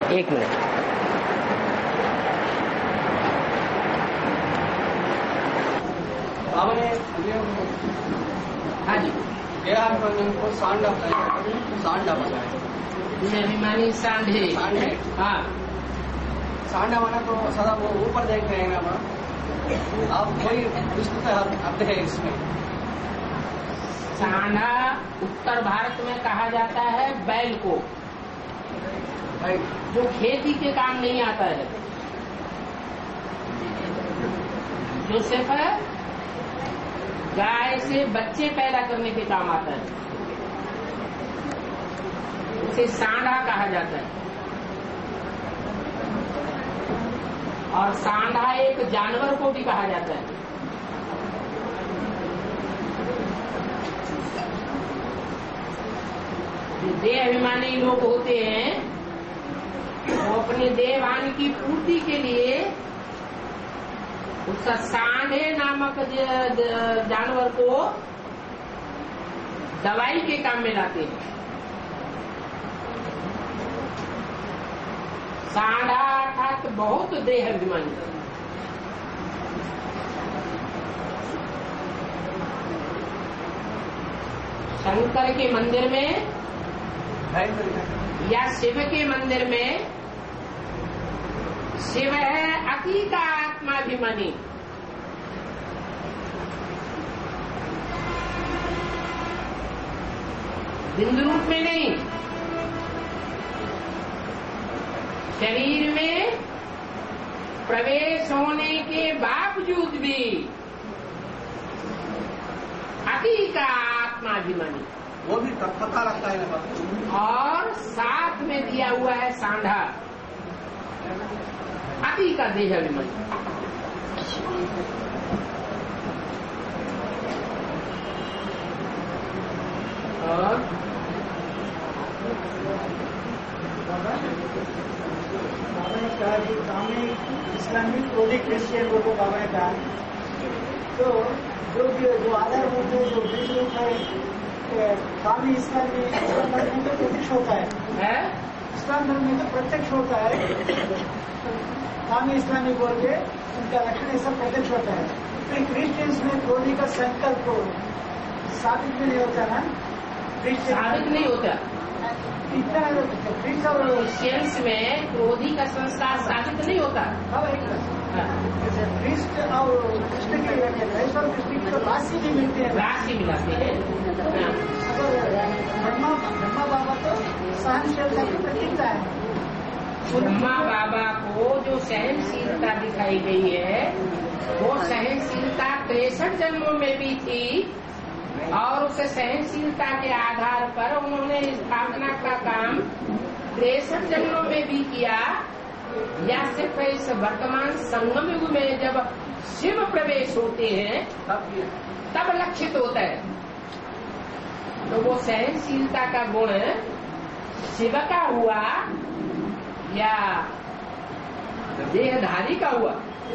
एक मिनट। बाबा ने हाँ जी, को सांडा बताया। अभिमानी सांडे। हाँ, सांडा माना तो सदा वो ऊपर देख रहे हैं ना। आप कोई विस्तृत अर्थ है इसमें? सांडा उत्तर भारत में कहा जाता है बैल को, जो खेती के काम नहीं आता है, जो सिर्फ गाय से बच्चे पैदा करने के काम आता है, उसे सांडा कहा जाता है। और सांडा एक जानवर को भी कहा जाता है। जो देह अभिमानी लोग होते हैं वो अपने देहभान की पूर्ति के लिए उस सांडे नामक जानवर को दवाई के काम में लाते हैं। सांडा अर्थात बहुत देह अभिमानी। शंकर के मंदिर में या शिव के मंदिर में शिव है अति का आत्माभिमानी। बिंदु रूप में नहीं, शरीर में प्रवेश होने के बावजूद भी अति का आत्माभिमानी। वो भी पता लगता है ना। और साथ में दिया हुआ है सांडा, अति का देह अभिमानी। और बाबा ने कहा कि सामने इस्लामिक क्रोधिक क्रिश्चियन लोगों बाबा ने कहा तो जो आधारभूत है, जो बीज रूप है, कामी इस्लाम धर्म में तो प्रत्यक्ष होता है। इस्लाम धर्म में तो प्रत्यक्ष होता है। कामी इस्लामी बोल के उनका लक्षण ऐसा प्रत्यक्ष होता है। फिर क्रिश्चियंस में क्रोधी का संकल्प साबित भी नहीं होता ना। साबित नहीं होता। क्रिश्चियंस में क्रोधी का संस्कार साबित नहीं होता। कृष्ण और कृष्ण की और कृष्ण की तो राशि भी मिलती है। राशि मिलाती है। ब्रह्मा बाबा तो सहनशीलता की प्रतीकता है। ब्रह्मा बाबा को जो सहनशीलता दिखाई गई है वो सहनशीलता 63 जन्मों में भी थी और उस सहनशीलता के आधार पर उन्होंने स्थापना का काम 63 जन्मों में भी किया। या सिर्फ इस वर्तमान संगम युग में जब शिव प्रवेश होते हैं तब लक्षित होता है। तो वो सहनशीलता का गुण शिव का हुआ या देहधारी का हुआ?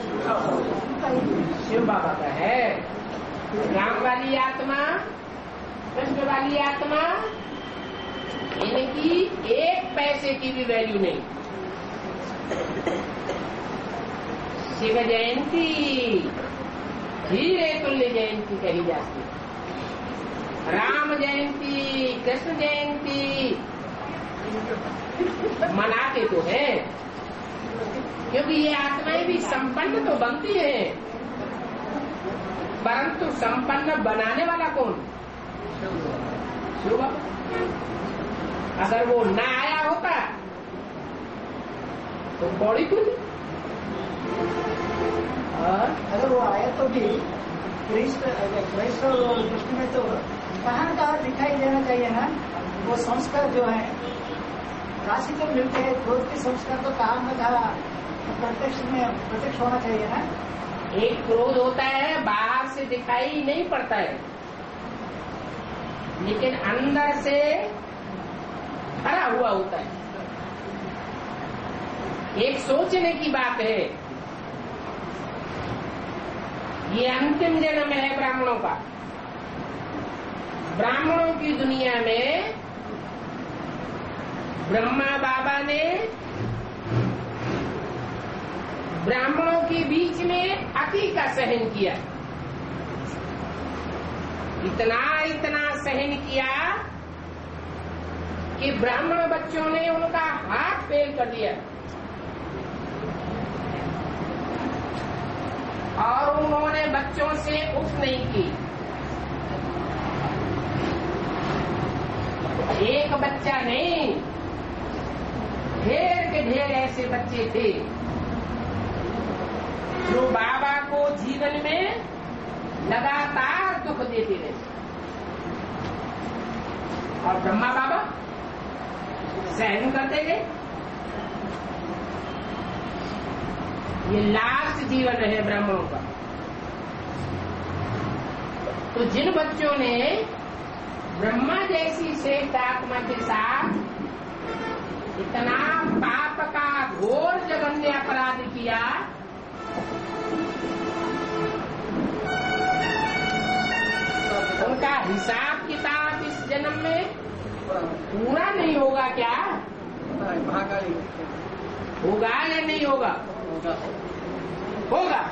शिव बाबा का है। राम वाली आत्मा, कृष्ण वाली आत्मा, इनकी एक पैसे की भी वैल्यू नहीं। शिव जयंती हीरे तुल्य जयंती कही जाती है। राम जयंती, कृष्ण जयंती मनाते तो है क्योंकि ये आत्माएं भी संपन्न तो बनती है, परंतु संपन्न बनाने वाला कौन? शिव बाबा। अगर वो ना आया होता तो बड़ी कुछ, और अगर वो आया तो भी वैष्णव दृष्टि में तो कहाँ कहाँ दिखाई देना चाहिए ना। वो संस्कार जो है राशि तो मिलते हैं, क्रोध के संस्कार तो कहाँ न कहाँ प्रत्यक्ष होना चाहिए ना। एक क्रोध होता है बाहर से दिखाई नहीं पड़ता है लेकिन अंदर से भरा हुआ होता है। एक सोचने की बात है। ये अंतिम जन्म है ब्राह्मणों का। ब्राह्मणों की दुनिया में ब्रह्मा बाबा ने ब्राह्मणों के बीच में अति का सहन किया। इतना सहन किया कि ब्राह्मण बच्चों ने उनका हाथ फेल कर दिया और उन्होंने बच्चों से उफ नहीं की। एक बच्चा नहीं, ढेर के ढेर ऐसे बच्चे थे जो बाबा को जीवन में लगातार दुख देते रहे। और ब्रह्मा बाबा सहन करते गए। ये लास्ट जीवन है ब्राह्मणों का। तो जिन बच्चों ने ब्रह्मा जैसी श्रेष्ठ आत्मा के साथ इतना पाप का घोर जघन्य अपराध किया, उनका हिसाब किताब इस जन्म में पूरा नहीं होगा क्या? महाकाली होगा या नहीं होगा? होगा।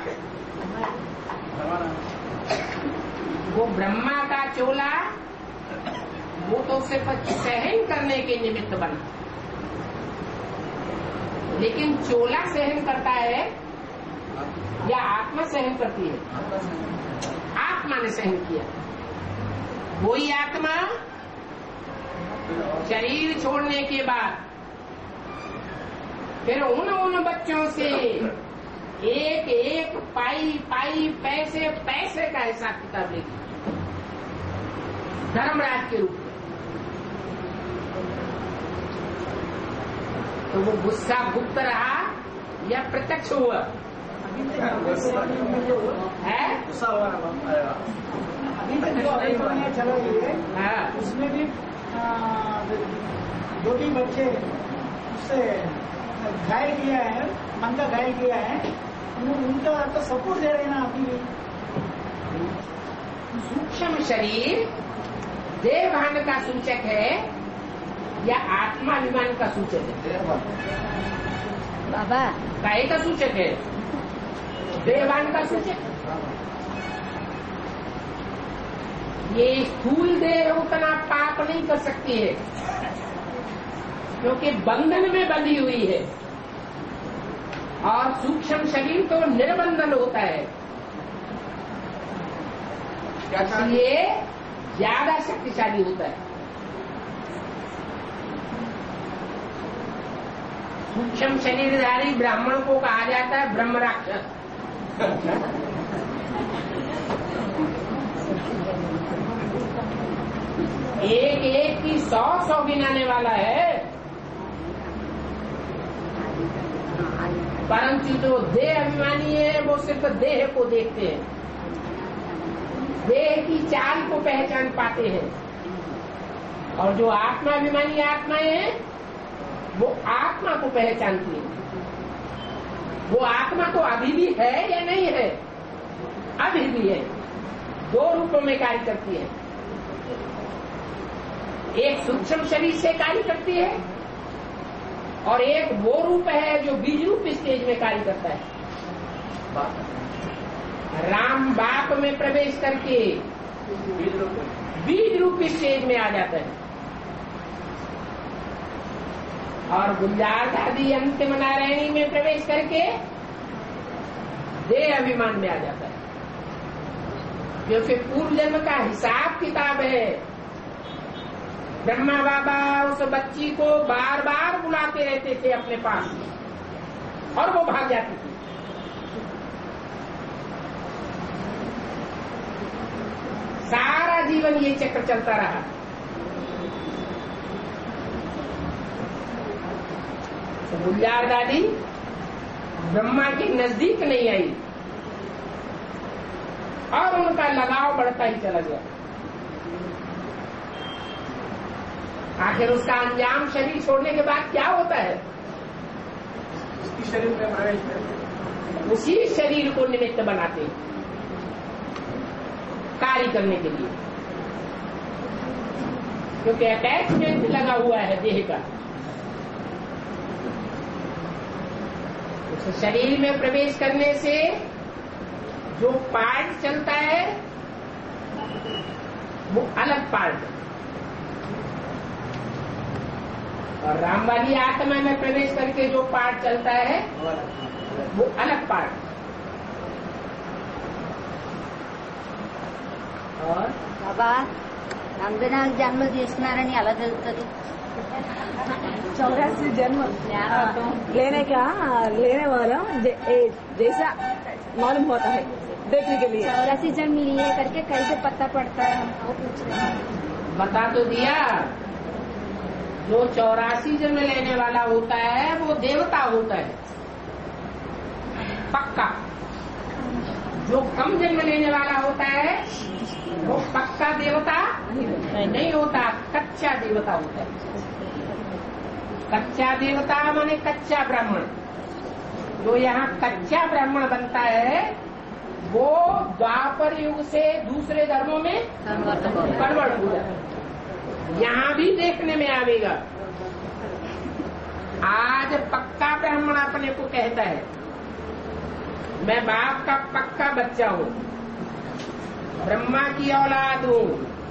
वो ब्रह्मा का चोला वो तो सिर्फ सहन करने के निमित्त बना, लेकिन चोला सहन करता है या आत्मा सहन करती है? आत्मा ने सहन किया। वही आत्मा शरीर छोड़ने के बाद फिर उन बच्चों से एक एक पाई पाई पैसे पैसे का हिसाब किताब लेगी, धर्मराज के रूप में। तो वो गुस्सा गुप्त रहा या प्रत्यक्ष हुआ? है गुस्सा हुआ अभी तक जो अभिप्राय चला ये, हाँ। उसमें भी जो भी बच्चे उससे घायल किया है, मन का घायल किया है, उनका तो सपोर्ट दे रहे हैं ना अभी भी। सूक्ष्म शरीर देवभान का सूचक है या आत्माभिमान का सूचक है? बाबा काय का सूचक है? देवभान का सूचक। ये स्थूल देह उतना पाप नहीं कर सकती है क्योंकि बंधन में बंधी हुई है, और सूक्ष्म शरीर तो निर्बंधन होता है, इसलिए ज्यादा शक्तिशाली होता है। सूक्ष्म शरीरधारी ब्राह्मण को कहा जाता है ब्रह्म राक्षस। एक एक की 100 गिनाने वाला है, परंतु जो देह अभिमानी है वो सिर्फ देह को देखते हैं, देह की चाल को पहचान पाते हैं, और जो आत्माभिमानी आत्माएं हैं वो आत्मा को पहचानती है। वो आत्मा तो अभी भी है या नहीं है? अभी भी है। दो रूपों में कार्य करती है, एक सूक्ष्म शरीर से कार्य करती है और एक वो रूप है जो बीज रूप स्टेज में कार्य करता है। राम बाप में प्रवेश करके बीज रूप स्टेज में आ जाता है, और गुलजार दादी अंतिम नारायणी में प्रवेश करके देह अभिमान में आ जाता है, क्योंकि पूर्व जन्म का हिसाब किताब है। ब्रह्मा बाबा उस बच्ची को बार बार बुलाते रहते थे अपने पास और वो भाग जाती थी। सारा जीवन ये चक्र चलता रहा। तो गुलजार दादी ब्रह्मा के नजदीक नहीं आई और उनका लगाव बढ़ता ही चला गया। आखिर उसका अंजाम शरीर छोड़ने के बाद क्या होता है? शरीर में प्रवेश करते, उसी शरीर को निमित्त बनाते हैं कार्य करने के लिए, क्योंकि अटैचमेंट लगा हुआ है देह का। तो शरीर में प्रवेश करने से जो पार्ट चलता है वो अलग पार्ट, और राम वाली आत्मा में प्रवेश करके जो पार्ट चलता है वो अलग पार्ट। और బాబా అందరూ జన్మ తీసుకున్నారని ఎలా తెలుస్తుంది? 84 जन्म लेने का लेने वाला जैसा मालूम होता है देखने के लिए। 84 जन्म लिए करके कैसे पता पड़ता है हमको पूछ रहे हैं। बता तो दिया, जो 84 जन्म लेने वाला होता है वो देवता होता है पक्का। जो कम जन्म लेने वाला होता है वो पक्का देवता नहीं होता, कच्चा देवता होता है। कच्चा देवता माने कच्चा ब्राह्मण। जो यहाँ कच्चा ब्राह्मण बनता है वो द्वापर युग से दूसरे धर्मों में कन्वर्ट हो जाता है। यहाँ भी देखने में आवेगा। आज पक्का ब्राह्मण अपने को कहता है मैं बाप का पक्का बच्चा हूँ, ब्रह्मा की औलाद हूँ।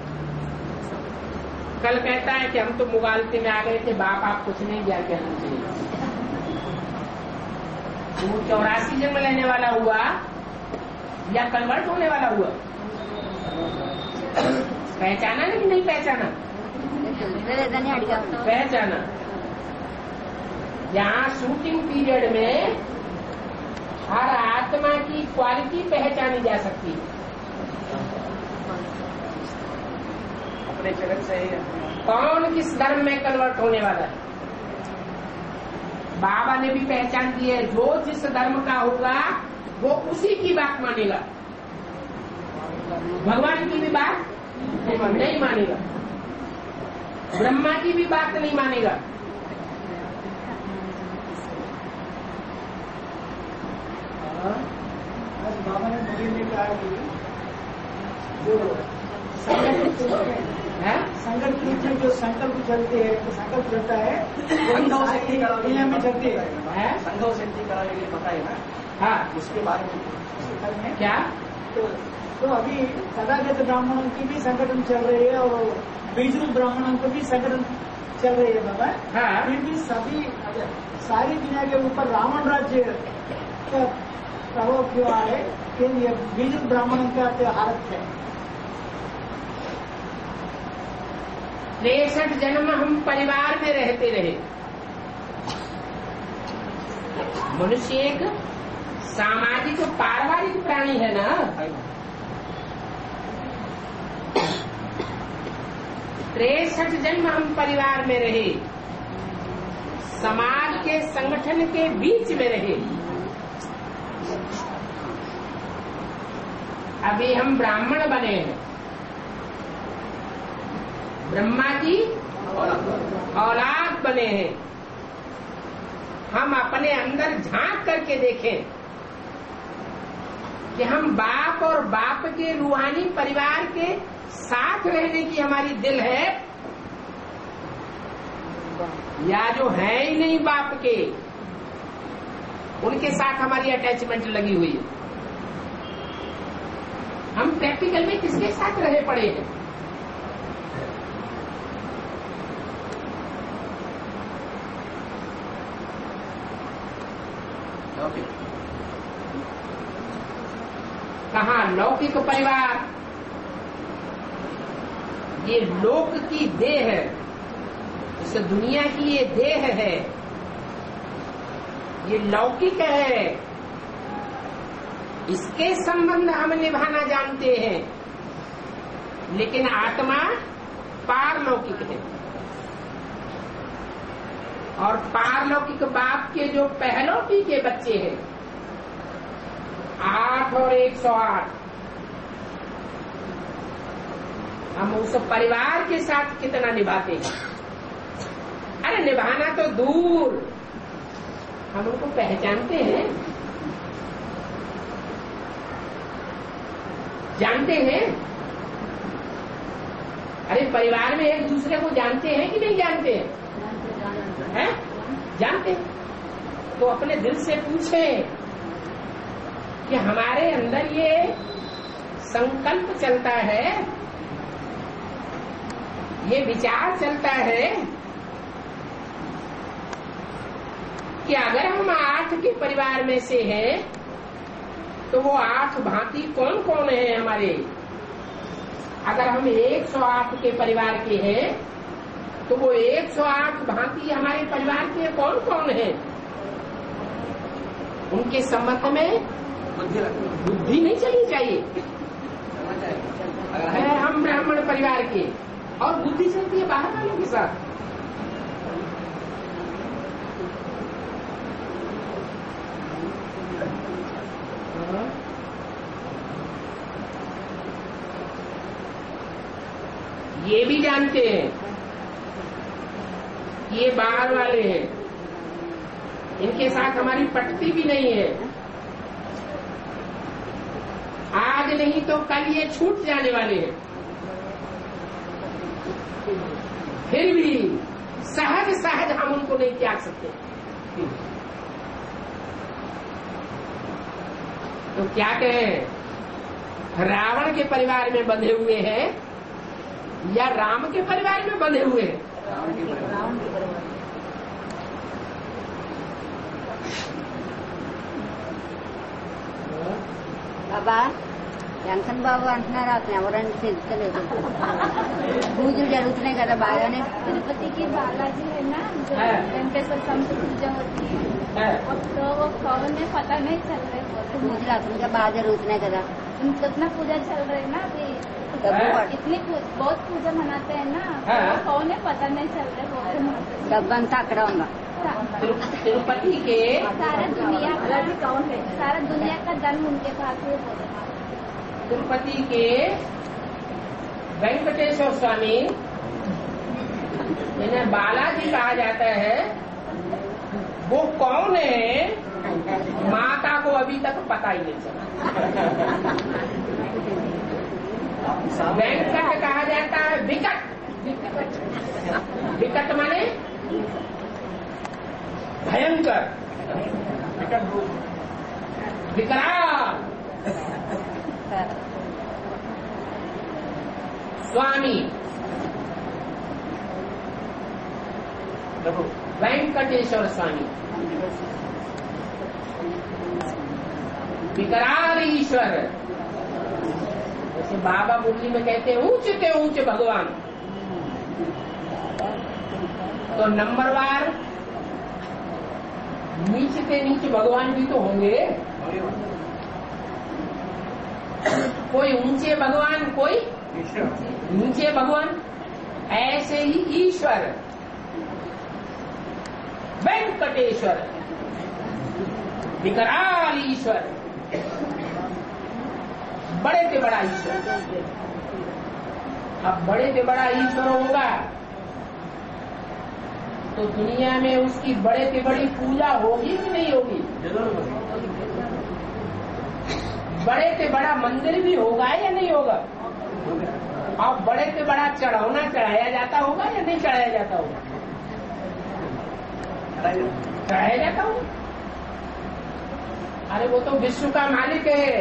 कल कहता है कि हम तो मुगालते में आ गए थे, बाप आप कुछ नहीं दिया कहना चाहिए। वो 84 जन्म लेने वाला हुआ या कन्वर्ट होने वाला हुआ? पहचाना नहीं, नहीं पहचाना? पहचाना। यहाँ शूटिंग पीरियड में हर आत्मा की क्वालिटी पहचानी जा सकती है। अपने जगत से ही कौन किस धर्म में कन्वर्ट होने वाला है बाबा ने भी पहचान दी है। जो जिस धर्म का होगा वो उसी की बात मानेगा, भगवान की भी बात नहीं मानेगा, ब्रह्मा की भी बात नहीं मानेगा। आज बाबा ने मुझे ने कहा कि जो संकल्प रूप में जो संकल्प चलते हैं, तो संकल्प चलता है दुनिया में चलते हैं। संघों सिद्धि कराने के लिए पता है ना? हाँ, उसके बारे में क्या तो अभी तथागत ब्राह्मणों की भी संगठन चल रही है और बीजरूप ब्राह्मणों को भी संगठन चल रही है बाबा। हाँ। फिर भी सभी सारी दुनिया के ऊपर रावण राज्य का प्रभाव क्यों आए कि ये बीजरूप ब्राह्मणों का हालत है। 63 जन्म हम परिवार में रहते रहे। मनुष्य एक सामाजिक पारिवारिक प्राणी है ना। 63 जन्म हम परिवार में रहे, समाज के संगठन के बीच में रहे। अभी हम ब्राह्मण बने हैं, ब्रह्मा की औलाद बने हैं। हम अपने अंदर झांक करके देखें कि हम बाप और बाप के रूहानी परिवार के साथ रहने की हमारी दिल है, या जो है ही नहीं बाप के उनके साथ हमारी अटैचमेंट लगी हुई है। हम प्रैक्टिकल में किसके साथ रहे पड़े हैं? कहा लौकिक परिवार, ये लोक की देह है, इस दुनिया की ये देह है, ये लौकिक है, इसके संबंध हम निभाना जानते हैं। लेकिन आत्मा पारलौकिक है, और पारलौकिक बाप के जो पहलौकी के बच्चे हैं 8 और 108, हम उस परिवार के साथ कितना निभाते हैं। अरे निभाना तो दूर, हम उनको पहचानते हैं, जानते हैं। अरे परिवार में एक दूसरे को जानते हैं कि नहीं जानते हैं? हैं? जानते हैं। तो अपने दिल से पूछे कि हमारे अंदर ये संकल्प चलता है, ये विचार चलता है कि अगर हम 8 के परिवार में से हैं तो वो 8 भांति कौन कौन है हमारे। अगर हम 108 के परिवार के हैं तो वो 108 भांति हमारे परिवार के कौन कौन है। उनके संबंध में बुद्धि नहीं चलनी चाहिए। हम ब्राह्मण परिवार के और बुद्धि चलती है बाहर वालों के साथ। ये भी जानते हैं ये बाहर वाले हैं, इनके साथ हमारी पटती भी नहीं है। आज नहीं तो कल ये छूट जाने वाले हैं। फिर भी सहज सहज हम उनको नहीं त्याग सकते। तो क्या कहें, रावण के परिवार में बंधे हुए हैं या राम के परिवार में बंधे हुए हैं। బాబా జంక్షన్ బాబు అంటున్నారు, అతను ఎవరైనా తెలుస్తలేదు. పూజలు జరుగుతున్నాయి కదా బాగానే. तिरुपति बालाजी है ना, वेंकटेश्वर स्वामी की पूजा होती है, अब तो वो कौन है पता नहीं चल रहा है. పూజలు అతనిగా బాగా జరుగుతున్నాయి కదా. कितना पूजा चल रही है ना अभी, इतनी बहुत पूजा मनाते हैं ना, कौन है पता नहीं चल रहा है. డబ్బంతా అక్కడ ఉందా. तिरुपति के सारा दुनिया का धर्म उनके पास है. तिरुपति के वेंकटेश्वर स्वामी इन्हें बालाजी कहा जाता है। वो कौन है माता को अभी तक पता ही नहीं चला। वेंकट कहा जाता है विकट। विकट माने भयंकर, विकराल। स्वामी वेंकटेश्वर स्वामी विकराल ईश्वर। जैसे बाबा मुरली में कहते हैं ऊंचे ऊंचे भगवान, तो नंबरवार नीचे नीचे भगवान भी तो होंगे। कोई ऊंचे भगवान, कोई नीचे भगवान। ऐसे ही ईश्वर वेंकटेश्वर विकराल ईश्वर, बड़े से बड़ा ईश्वर। अब बड़े से बड़ा ईश्वर होगा तो दुनिया में उसकी बड़े से बड़ी पूजा होगी कि नहीं होगी। बड़े से बड़ा मंदिर भी होगा या नहीं होगा। और बड़े से बड़ा चढ़ाना चढ़ाया जाता होगा या नहीं चढ़ाया जाता होगा। चढ़ाया जाता होगा। अरे वो तो विश्व का मालिक है।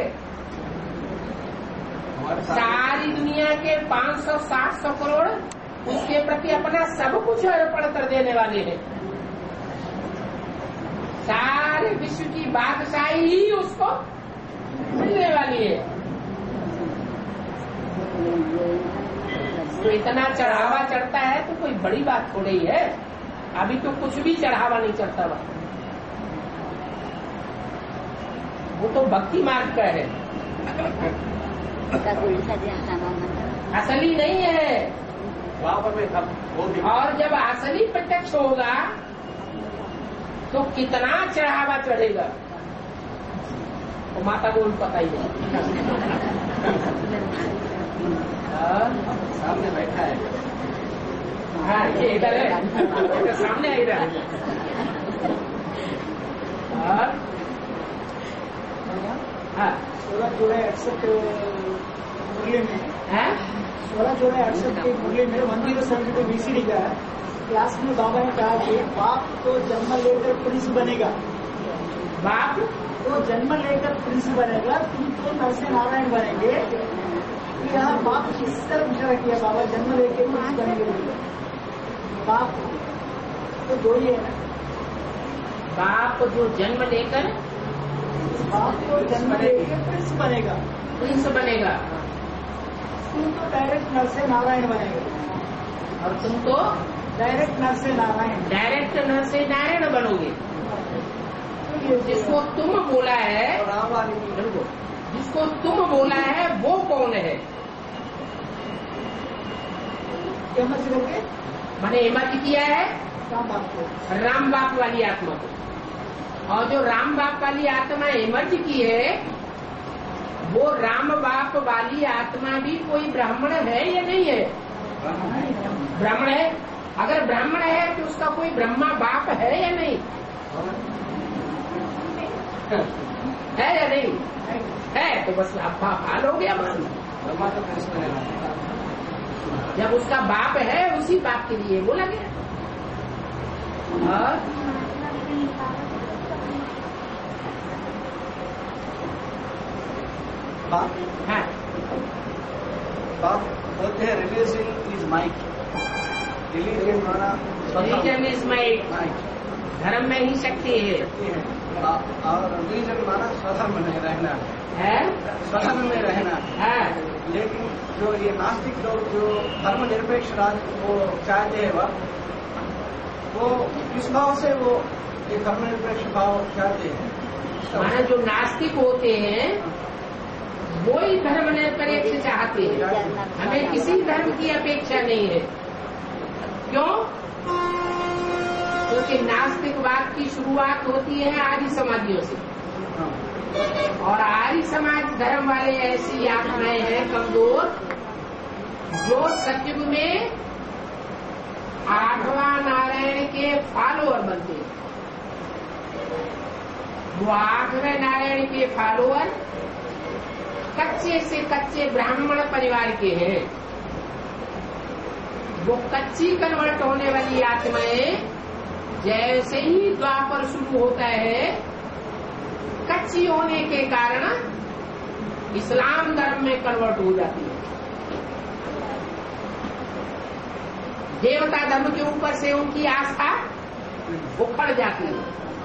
सारी दुनिया के 500-700 करोड़ उसके प्रति अपना सब कुछ अर्पण कर देने वाले हैं। सारे विश्व की बादशाही ही उसको मिलने वाली है। तो इतना चढ़ावा चढ़ता है तो कोई बड़ी बात थोड़ी ही है। अभी तो कुछ भी चढ़ावा नहीं चढ़ता हुआ, वो तो भक्ति मार्ग का है, असली नहीं है। और जब असली प्रत्यक्ष होगा तो कितना चढ़ावा चढ़ेगा तो माता को पता ही नहीं। सामने बैठा है। हाँ ये इधर है, सामने इधर। और हाँ 16 जुलाई 68 मुरली में, 16 जुलाई 68 के मुरली में 1070 BCD का क्लास में बाबा ने कहा कि बाप तो जन्म लेकर पुलिस बनेगा बाप तो जन्म लेकर प्रिंस बनेगा, तुम तो नरसिंह नारायण बनेंगे। यहाँ बाप किस तरह पूछा किया बाबा जन्म लेके प्रिंस बनेंगे? बाप तो दो ही है ना। बाप जो जन्म लेकर बाप तो जन्म लेके प्रिंस बनेगा, प्रिंस बनेगा, तुम तो डायरेक्ट नरसिंह नारायण बनेगा। और तुम तो डायरेक्ट नरसिंह नारायण, डायरेक्ट नरसिंह नारायण बनोगे। जिसको तुम बोला है, जिसको तुम बोला है वो कौन है? क्या मतलब है? मैंने इमर्ज किया है राम बाप को, राम बाप वाली आत्मा को। और जो राम बाप वाली आत्मा इमर्ज की है, वो राम बाप वाली आत्मा भी कोई ब्राह्मण है या नहीं है? ब्राह्मण है। अगर ब्राह्मण है तो उसका कोई ब्रह्मा बाप है या नहीं है या नहीं है? तो बस आप हाल हो गया मान। जब उसका बाप है उसी बाप के लिए बोला गया। और बाप हाँ, बाप बोलते हैं रिलीजिंग इज माइक। रिलीजन माना रिलीजन इज माइट, धर्म में ही शक्ति है। और रिलीजन माना स्वधर्म में रहना है, स्वधर्म में रहना। है। लेकिन जो ये नास्तिक लोग जो धर्मनिरपेक्ष राज्य वो चाहते हैं, वो किस भाव से वो ये धर्मनिरपेक्ष भाव चाहते हैं? माना जो नास्तिक होते हैं वो ही धर्मनिरपेक्ष चाहते हैं। हमें किसी धर्म की अपेक्षा नहीं है। क्यों? क्योंकि नास्तिकवाद की शुरुआत होती है आर्य समाजियों से, और आर्य समाज धर्म वाले ऐसी आत्माएं हैं कमजोर, जो सतयुग में 8वां नारायण के फॉलोअर बनते हैं। वो 8वें नारायण के फॉलोअर कच्चे से कच्चे ब्राह्मण परिवार के हैं। वो कच्ची कन्वर्ट होने वाली आत्माएं जैसे ही द्वापर शुरू होता है, कच्ची होने के कारण इस्लाम धर्म में कन्वर्ट हो जाती है। देवता धर्म के ऊपर से उनकी आस्था उखड़ जाती है।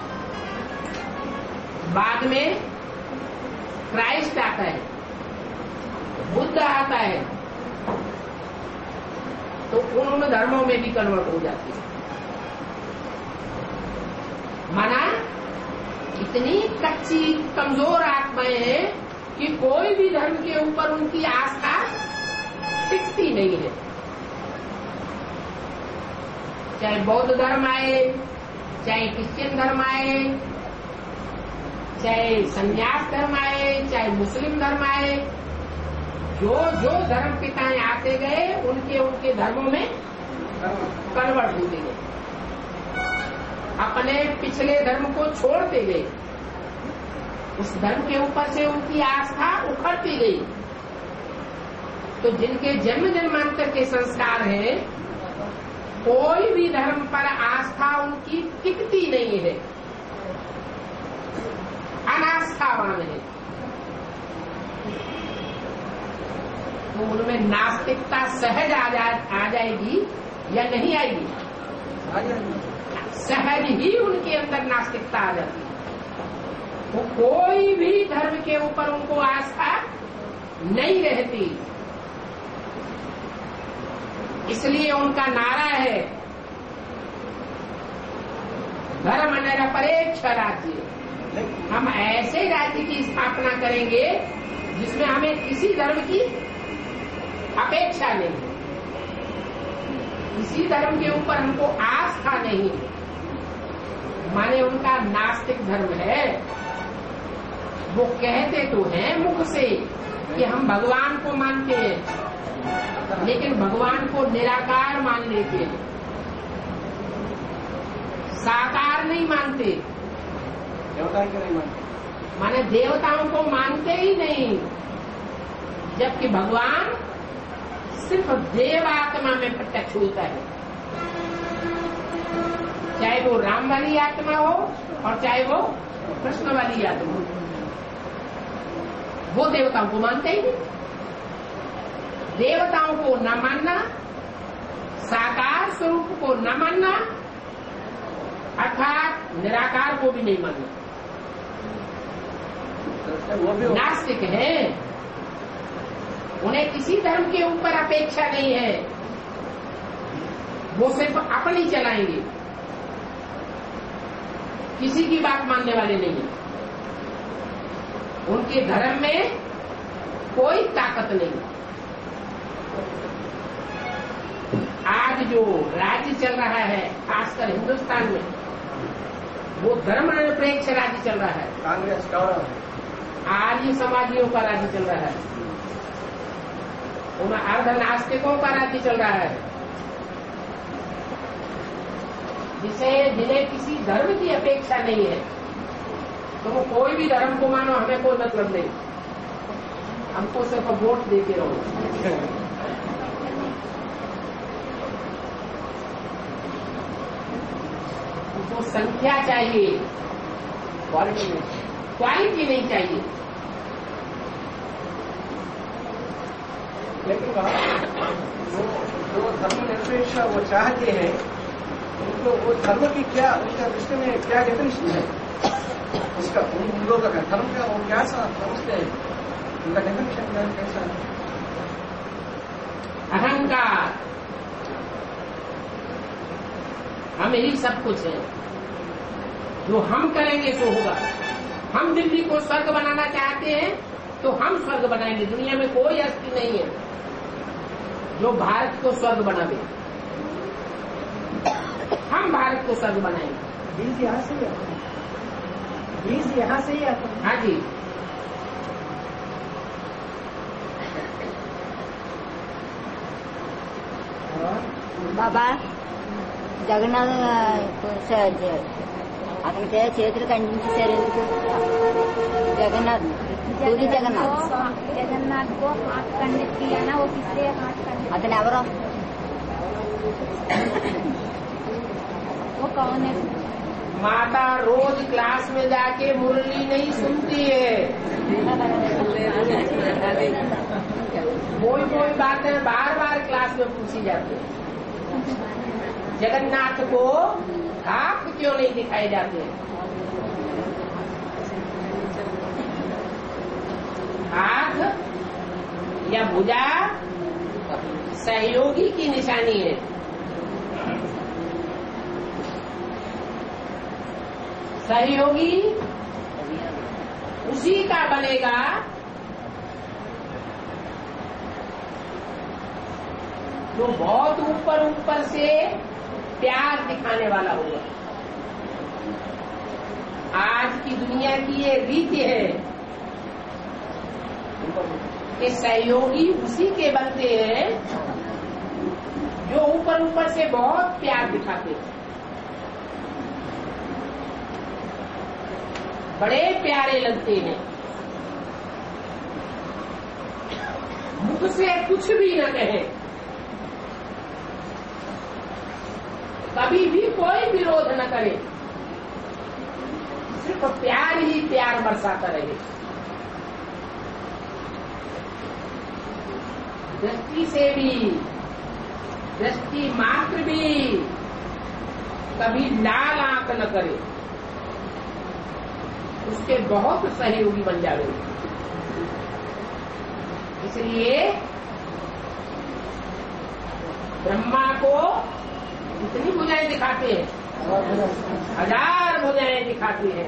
बाद में क्राइस्ट आता है, बुद्ध आता है, तो उन धर्मों में भी कन्वर्ट हो जाती है। माना इतनी कच्ची कमजोर आत्माएं हैं कि कोई भी धर्म के ऊपर उनकी आस्था टिकती नहीं है। चाहे बौद्ध धर्म आए, चाहे क्रिश्चियन धर्म आए, चाहे संन्यास धर्म आए, चाहे मुस्लिम धर्म आए, जो जो धर्म पिताएं आते गए उनके उनके धर्मों में कन्वर्ट होते गए, अपने पिछले धर्म को छोड़ते गए। उस धर्म के ऊपर से उनकी आस्था उखड़ती गई। तो जिनके जन्म जन्मांतर के संस्कार हैं, कोई भी धर्म पर आस्था उनकी टिकती नहीं है, अनास्थावान है। तो उनमें नास्तिकता सहज आ जाएगी या नहीं आएगी? सहज ही उनके अंदर नास्तिकता आ जाती है। वो कोई भी धर्म के ऊपर उनको आस्था नहीं रहती। इसलिए उनका नारा है धर्म निरपेक्ष राज्य। हम ऐसे राज्य की स्थापना करेंगे जिसमें हमें किसी धर्म की अपेक्षा नहीं, किसी धर्म के ऊपर हमको आस्था नहीं। माने उनका नास्तिक धर्म है। वो कहते तो हैं मुख से कि हम भगवान को मानते हैं, लेकिन भगवान को निराकार मान लेते हैं, साकार नहीं मानते। देवता क्यों नहीं मानते? माने देवताओं को मानते ही नहीं, जबकि भगवान सिर्फ देवात्मा में प्रत्यक्ष होता है। चाहे वो राम वाली आत्मा हो और चाहे वो कृष्ण वाली आत्मा हो, वो देवताओं को मानते ही नहीं। देवताओं को न मानना, साकार स्वरूप को न मानना, अर्थात निराकार को भी नहीं मानना। वो भी नास्तिक हैं, उन्हें किसी धर्म के ऊपर अपेक्षा नहीं है, वो सिर्फ अपनी चलाएंगे, किसी की बात मानने वाले नहीं है। उनके धर्म में कोई ताकत नहीं। आज जो राज्य चल रहा है खासकर हिंदुस्तान में, वो धर्मनिरपेक्ष राज्य चल रहा है, कांग्रेस गौरव आर्य समाजियों का राज्य चल रहा है, उन अर्धनास्तिकों का राज्य चल रहा है, जिन्हें किसी धर्म की अपेक्षा नहीं है। तो वो कोई भी धर्म को मानो, हमें कोई मतलब नहीं, हमको सिर्फ वोट देते रहो। उनको संख्या चाहिए, क्वालिटी नहीं चाहिए। लेकिन जो धर्मनिरपेक्ष वो चाहते हैं, उनको वो धर्म की क्या, उनका दृष्टि में क्या डेफिनेशन है उसका, उन लोगों का धर्म का वो क्या समझते हैं, उनका डेफिनेशन कैसा है? अहंकार, हम ही सब कुछ है, जो हम करेंगे सो होगा। हम दिल्ली को स्वर्ग बनाना चाहते हैं तो हम स्वर्ग बनाएंगे। दुनिया में कोई हस्ती नहीं है जो भारत को स्वर्ग बनावे। हम भारत को स्वर्ग बनाएंगे। बीज यहाँ से ही आता है, बीज यहाँ से ही आता है। हाँ जी, బాబా జగన్నాథ్ అతనికి చేతులు ఖండించేశారు ఎందుకు? जगन्नाथ పూరి జగన్నాథ్ जगन्नाथ को हाथ खंडित किया ना, वो किसलिए हाथ खंडित? అతను ఎవరో? वो कौन है? माता रोज क्लास में जाके मुरली नहीं सुनती है। कोई बातें बार बार क्लास में पूछी जाती है। जगन्नाथ को हाथ क्यों नहीं दिखाए जाते? हाथ या भुजा सहयोगी की निशानी है। सहयोगी उसी का बनेगा जो बहुत ऊपर से प्यार दिखाने वाला होगा। आज की दुनिया की ये रीति है कि सहयोगी उसी के बनते हैं जो ऊपर से बहुत प्यार दिखाते हैं, बड़े प्यारे लगते हैं, मुख से कुछ भी न कहे, कभी भी कोई विरोध न करे, सिर्फ प्यार ही प्यार बरसाता रहे। दृष्टि से भी, दृष्टि मात्र भी कभी लाल आंख न करे, उसके बहुत सहयोगी बन जावे। इसलिए ब्रह्मा को कितनी भुजाएं दिखाते हैं? 1000 भुजाएं दिखाती हैं।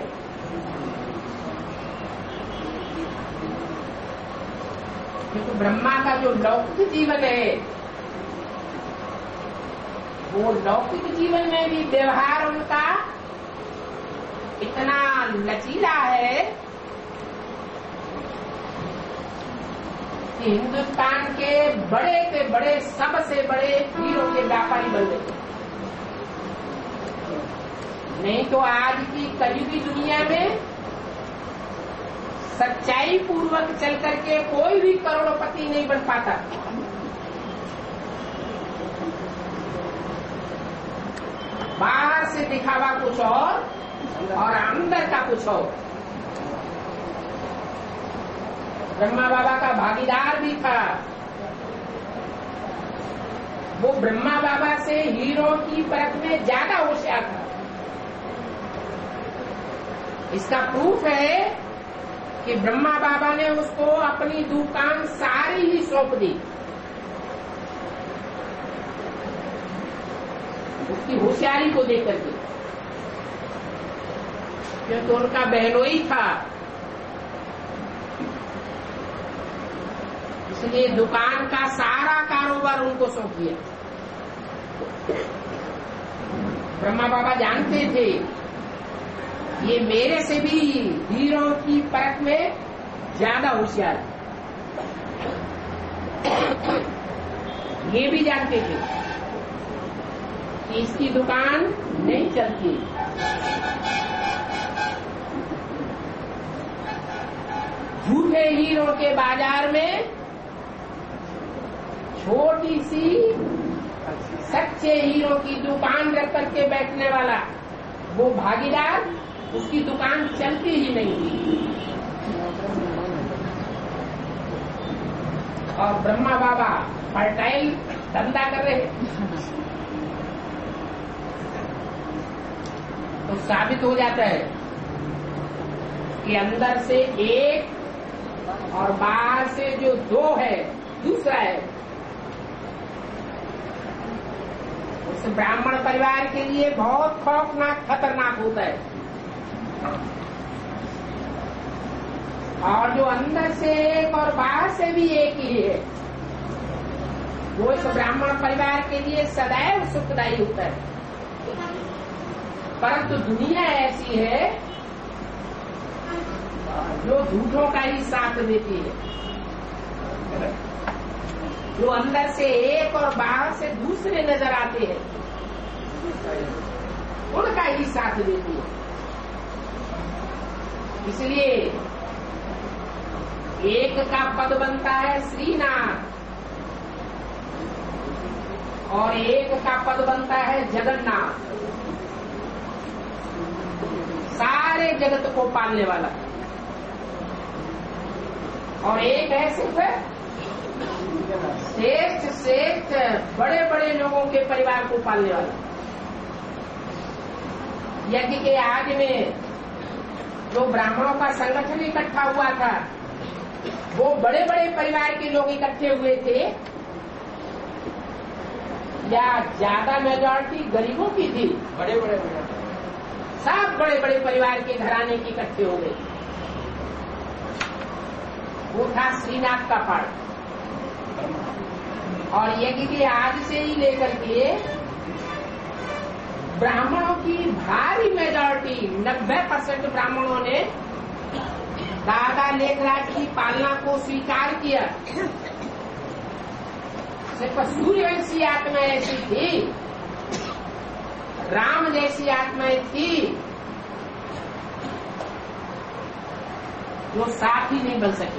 क्योंकि ब्रह्मा का जो लौकिक जीवन है, वो लौकिक जीवन में भी व्यवहार उनका इतना लचीला है कि हिंदुस्तान के बड़े से बड़े, सबसे बड़े हीरो के व्यापारी बन गए। नहीं तो आज की कलयुगी दुनिया में सच्चाई पूर्वक चल करके कोई भी करोड़पति नहीं बन पाता। बाहर से दिखावा कुछ और अंदर का कुछ और। ब्रह्मा बाबा का भागीदार भी था। वो ब्रह्मा बाबा से हीरो की परख में ज्यादा होशियार था। इसका प्रूफ है कि ब्रह्मा बाबा ने उसको अपनी दुकान सारी ही सौंप दी। उसकी होशियारी को देख करके, क्योंकि उनका बहनोई था, इसलिए दुकान का सारा कारोबार उनको सौंप दिया। ब्रह्मा बाबा जानते थे ये मेरे से भी हीरो की परख में ज्यादा होशियार है। ये भी जानते थे कि इसकी दुकान नहीं चलती। झूठे हीरो के बाजार में छोटी सी सच्चे हीरो की दुकान रख करके बैठने वाला वो भागीदार, उसकी दुकान चलती ही नहीं थी। और ब्रह्मा बाबा फर्टाइल धंधा कर रहे, तो साबित हो जाता है कि अंदर से एक और बाहर से जो दो है दूसरा है। उस ब्राह्मण परिवार के लिए बहुत खौफनाक खतरनाक होता है। और जो अंदर से एक और बाहर से भी एक ही है, वो इस ब्राह्मण परिवार के लिए सदैव सुखदायी होता है। परंतु दुनिया ऐसी है जो झूठों का ही साथ देती है। जो अंदर से एक और बाहर से दूसरे नजर आते हैं, उनका ही साथ देती है। इसलिए एक का पद बनता है श्रीनाथ और एक का पद बनता है जगन्नाथ, सारे जगत को पालने वाला। और एक है सिर्फ श्रेष्ठ श्रेष्ठ बड़े बड़े लोगों के परिवार को पालने वाला। यज्ञ के आग में जो ब्राह्मणों का संगठन इकट्ठा हुआ था, वो बड़े बड़े परिवार के लोग इकट्ठे हुए थे या ज्यादा मेजॉरिटी गरीबों की थी? बड़े बड़े सब बड़े बड़े परिवार के घराने के इकट्ठे हो गए। वो था श्रीनाथ का पाठ। और यज्ञ के आग से ही लेकर के ब्राह्मणों की भारी मेजॉरिटी 90% ब्राह्मणों ने दादा लेखराज की पालना को स्वीकार किया। सिर्फ सूर्यवंशी आत्मा ऐसी थी, राम जैसी आत्माएं थी जो साथी नहीं बन सकी।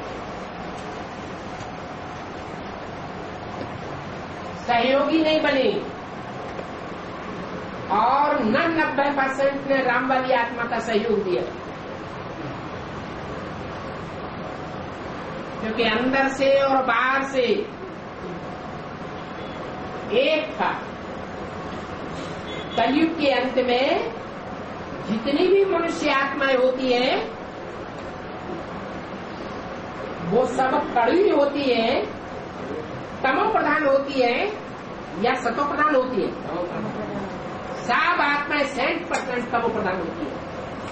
सहयोगी नहीं बनी और न 90% ने राम वाली आत्मा का सहयोग दिया, क्योंकि अंदर से और बाहर से एक था। कलयुग के अंत में जितनी भी मनुष्य आत्माएं होती हैं वो सब कड़वी होती है, तमो प्रधान होती है या सतो प्रधान होती है? सब आत्माएं 100% तमो प्रधान होती है।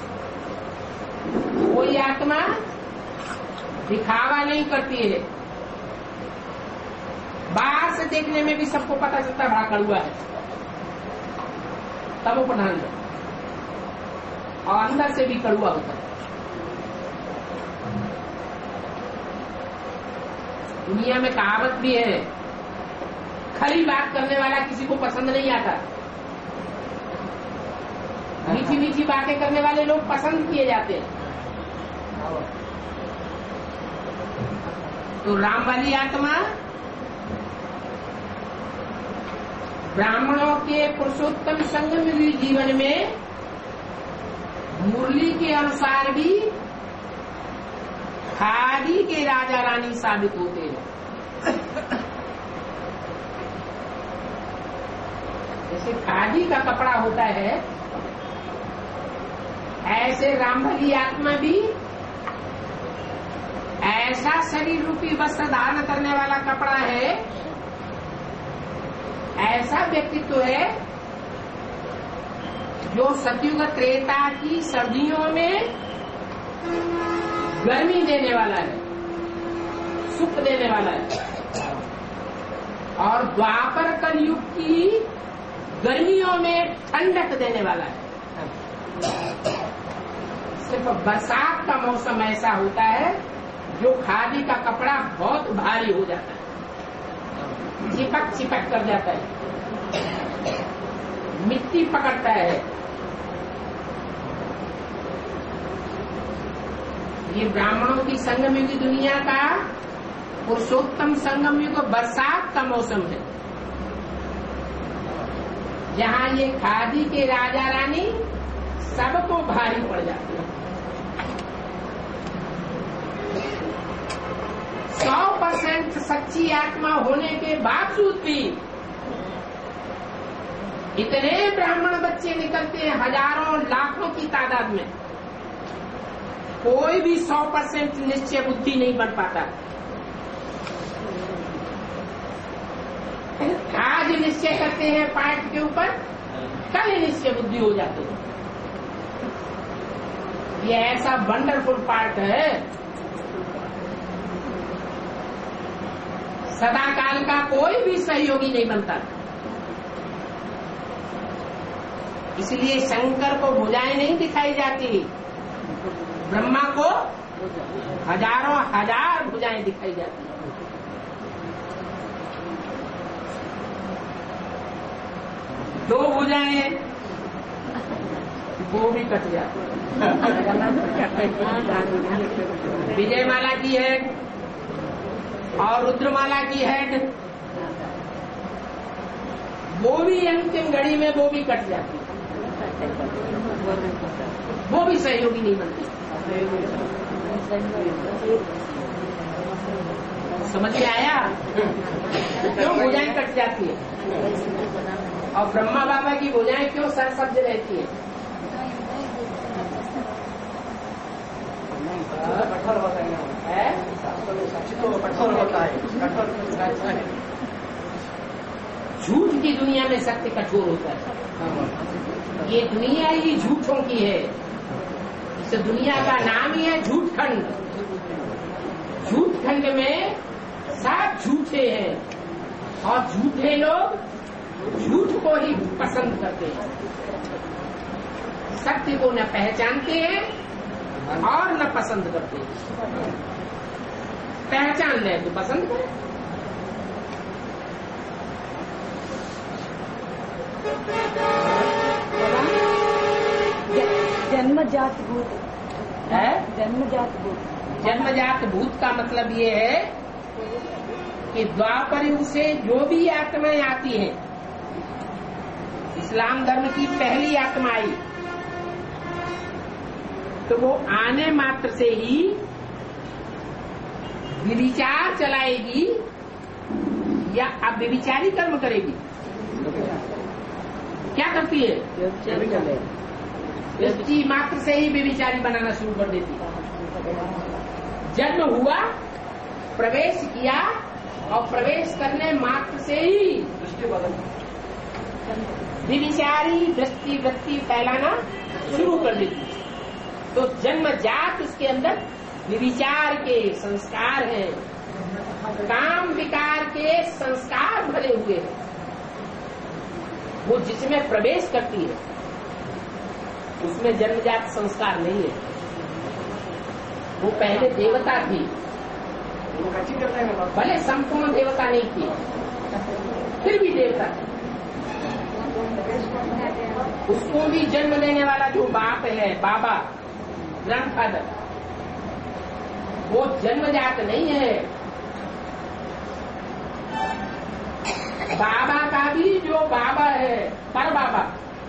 कोई आत्मा दिखावा नहीं करती है, बाहर से देखने में भी सबको पता चलता है बड़ा कड़वा है, तमो प्रधान है, और अंदर से भी कड़वा होता है। दुनिया में कहावत भी है, खरी बात करने वाला किसी को पसंद नहीं आता, मीठी मीठी बातें करने वाले लोग पसंद किए जाते हैं। तो राम वाली आत्मा ब्राह्मणों के पुरुषोत्तम संगम जीवन में मुरली के अनुसार भी खादी के राजा रानी साबित होते हैं। जैसे खादी का कपड़ा होता है, ऐसे रामभली आत्मा भी ऐसा शरीर रूपी वस्त्र धारण करने वाला कपड़ा है, ऐसा व्यक्तित्व है जो सतयुग त्रेता की सर्दियों में गर्मी देने वाला है, सुख देने वाला है, और द्वापर कलयुग की गर्मियों में ठंडक देने वाला है। सिर्फ बरसात का मौसम ऐसा होता है जो खादी का कपड़ा बहुत भारी हो जाता है, चिपक चिपक कर जाता है, मिट्टी पकड़ता है। ये ब्राह्मणों की संगम युग दुनिया का पुरुषोत्तम संगम युग बरसात का मौसम है, जहाँ ये खादी के राजा रानी सबको भारी पड़ जाते हैं। 100% सच्ची आत्मा होने के बावजूद भी इतने ब्राह्मण बच्चे निकलते हैं, हजारों लाखों की तादाद में, कोई भी 100% निश्चय बुद्धि नहीं बन पाता। आज निश्चय करते हैं पाठ के ऊपर, कल निश्चय बुद्धि हो जाती है। ये ऐसा वंडरफुल पार्ट है, सदा काल का कोई भी सहयोगी नहीं बनता। इसलिए शंकर को भुजाएं नहीं दिखाई जाती, ब्रह्मा को हजारों हजार भुजाएं दिखाई जाती। दो भुजाएं वो भी कट जाती। विजयमाला की हेड और रुद्रमाला की हेड, वो भी अंतिम घड़ी में वो भी कट जाती, वो भी सहयोगी नहीं बनती। समझ में आया क्यों भुजाएं कट जाती है? और ब्रह्मा बाबा की भुजाएं क्यों सरसब्ज रहती है? कठोर होता है, कठोर होता है। झूठ की दुनिया में सत्य कठोर होता है। ये दुनिया ही झूठों की है, इस दुनिया का नाम ही है झूठ खंड। झूठ खंड में सब झूठे हैं और झूठे लोग झूठ को ही पसंद करते हैं, सत्य को न पहचानते हैं और न पसंद करते हैं। पहचान ले तो पसंद करें। जन्मजात भूत है, जन्मजात भूत। जन्मजात भूत का मतलब ये है कि द्वापर युग से जो भी आत्माएं आती हैं, इस्लाम धर्म की पहली आत्मा आई तो वो आने मात्र से ही विचार चलाएगी या अब व्यभिचारी कर्म करेगी? क्या करती है? दृष्टि मात्र से ही व्यभिचारी बनाना शुरू कर देती है। जन्म हुआ, प्रवेश किया और प्रवेश करने मात्र से ही व्यभिचारी दृष्टि वृत्ति फैलाना शुरू कर देती है। तो जन्मजात उसके अंदर व्यभिचार के संस्कार हैं, काम विकार के संस्कार भरे हुए हैं। वो जिसमें प्रवेश करती है उसमें जन्मजात संस्कार नहीं है। वो पहले देवता थी, भले संपूर्ण देवता नहीं थी, फिर भी देवता थी। उसको भी जन्म देने वाला जो बाप है, बाबा, ग्रैंडफादर, वो जन्मजात नहीं है। बाबा का भी जो बाबा है पर बाबा,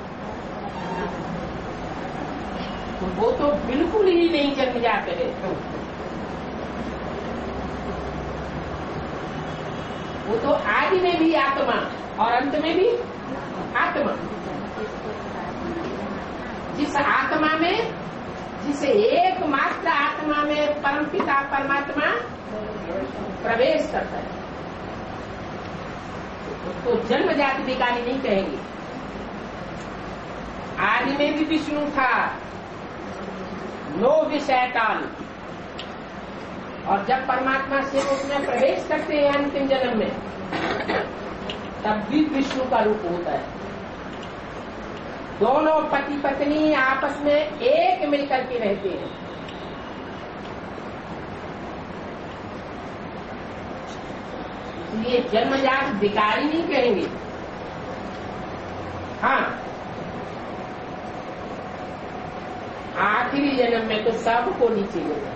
वो तो बिल्कुल ही नहीं जन्म जाते हैं। वो तो आदि में भी आत्मा और अंत में भी आत्मा। जिस आत्मा में, जिस एकमात्र आत्मा में परमपिता परमात्मा प्रवेश करता है, उसको जन्म जाति विकारी नहीं कहेंगे। आदि में भी विष्णु था, नो विषय काल, और जब परमात्मा से उसमें प्रवेश करते हैं अंतिम जन्म में, तब भी विष्णु का रूप होता है। दोनों पति पत्नी आपस में एक मिलकर के रहते हैं। इसलिए जन्मजात विकारी नहीं कहेंगे। हाँ, आखिरी जन्म में तो सबको नीचे होगा।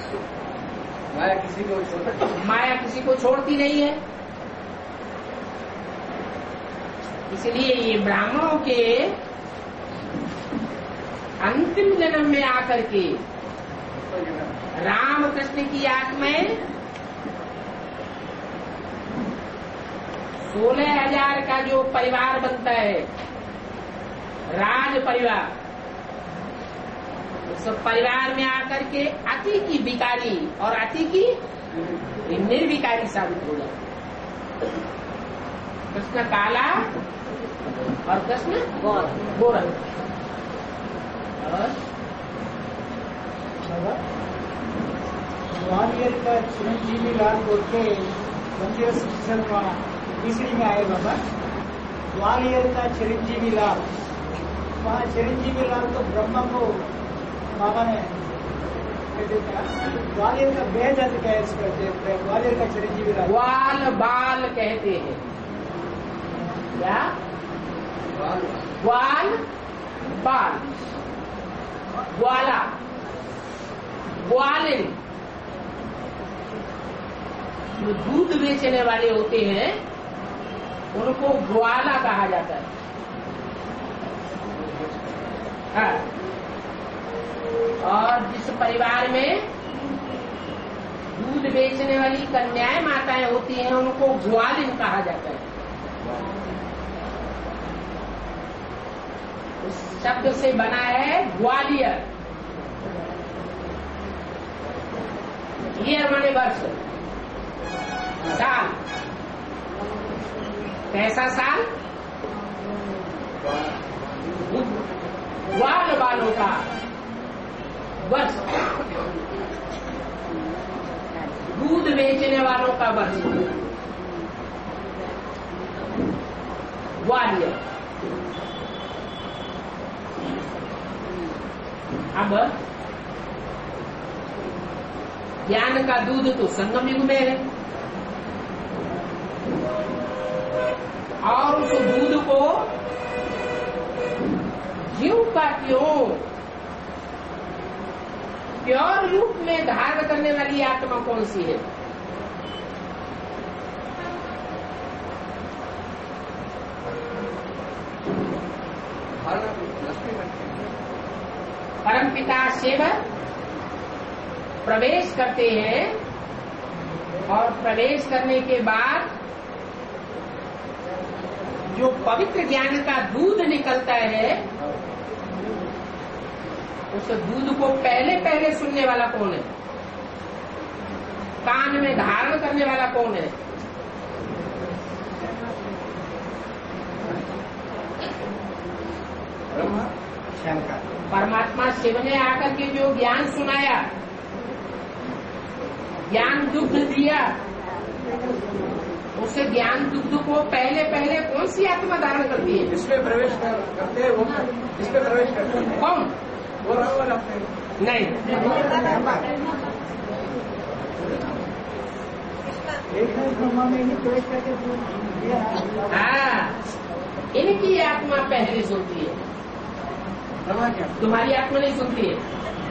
माया किसी को छोड़ती नहीं है। इसलिए ये ब्राह्मणों के अंतिम जन्म में आकर के रामकृष्ण की याद में 16,000 का जो परिवार बनता है, राज परिवार, उस परिवार में आकर के अति की विकारी और अति की निर्विकारी साबित हो जाए। कृष्ण काला और कृष्ण गोरा। ग्वालियर का चिरंजीवी लाल बोलते मंदिर शिक्षण तीसरी में आए बाबा। ग्वालियर का चिरंजीवी लाल, वहाँ चिरंजीवी लाल तो ब्रह्मा को बाबा ने ग्वालियर का बेहद कहते हैं। ग्वालियर का चिरंजीवी लाल ग्वाल बाल कहते हैं। क्या? ग्वाल बाल, ग्वाला, ग्वालिन। जो दूध बेचने वाले होते हैं उनको ग्वाला कहा जाता है। हाँ। और जिस परिवार में दूध बेचने वाली कन्याएं माताएं होती हैं उनको ग्वालिन कहा जाता है। उस शब्द से बना है ग्वालियर। ईयर माने वर्ष, साल। कैसा साल? ग्वाल बालों का वर्ष, दूध बेचने वालों का वर्ष, ग्वालियर। अब ज्ञान का दूध तो संगम युग में है, और उस दूध को जीव का क्यों प्योर रूप में धारण करने वाली आत्मा कौन सी है? परमपिता शिव प्रवेश करते हैं, और प्रवेश करने के बाद जो पवित्र ज्ञान का दूध निकलता है, उस दूध को पहले पहले सुनने वाला कौन है? कान में धारण करने वाला कौन है? परमात्मा शिव ने आकर के जो ज्ञान सुनाया, ज्ञान दुग्ध दिया, उस ज्ञान दुग्ध को पहले पहले कौन सी आत्मा धारण करती है? जिसमें प्रवेश करते हैं वो, जिसमें प्रवेश करते हैं कौन? वो नहीं, ब्रह्मा में ही प्रवेश करके दिया। हाँ, इनकी आत्मा पहले सुनती है, तुम्हारी आत्मा नहीं सुनती है।